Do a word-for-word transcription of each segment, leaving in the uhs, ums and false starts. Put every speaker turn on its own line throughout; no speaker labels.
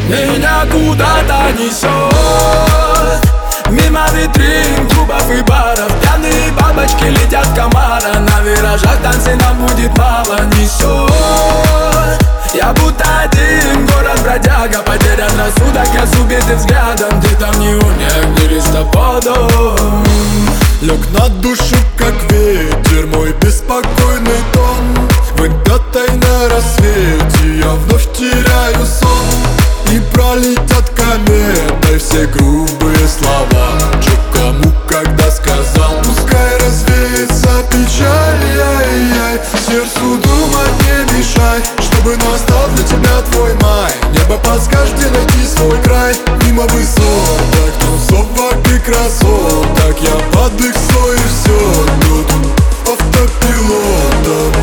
Меня куда-то несет мимо витрин, клубов и баров. Пьяные бабочки летят комара. На виражах танцы нам будет мало. Несет, я будто один город бродяга. Потерян рассудок, я с убитым взглядом. Ты там не уник, не листопадом.
Лег на душу, как ветер, мой беспокойный тон. Выдатой на рассвете я вновь теряю сон. И пролетят кометой все грубые слова. Че кому когда сказал, пускай развеется печаль. Яй-яй, сердцу думать не мешай, чтобы настал для тебя твой май. Небо подскажет, где найти свой край. Мимо высоток, тусовок и красоток, я под их слой и все тут автопилотом.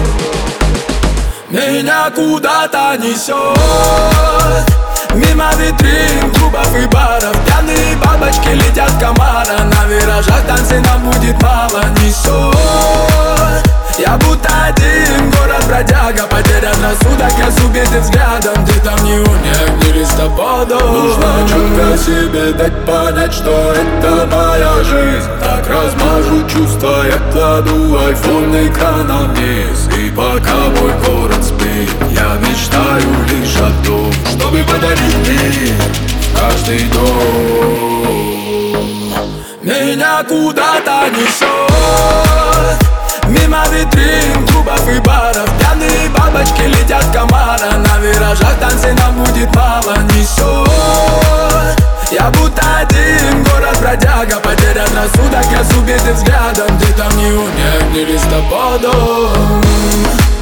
Меня куда-то несет мимо витрин, клубов и баров. Пьяные бабочки летят комара. На виражах танцы нам будет мало. Несет, я будто один город бродяга. Потерян рассудок, я с убитым взглядом. Ты там не уник, не листопадом.
Нужно четко себе дать понять, что это моя жизнь. Так размажу чувства, я кладу айфон экраном вниз. И пока мой город спит, я мечтаю лишь о том, чтобы подарить мир в каждый дом.
Меня куда-то несет мимо витрин, клубов и баров. Пьяные бабочки летят комара. На виражах танцы нам будет мало. Несет, я будто один город бродяга. Потерян рассудок, я с убитым взглядом. Ты там не уник, не листопадом.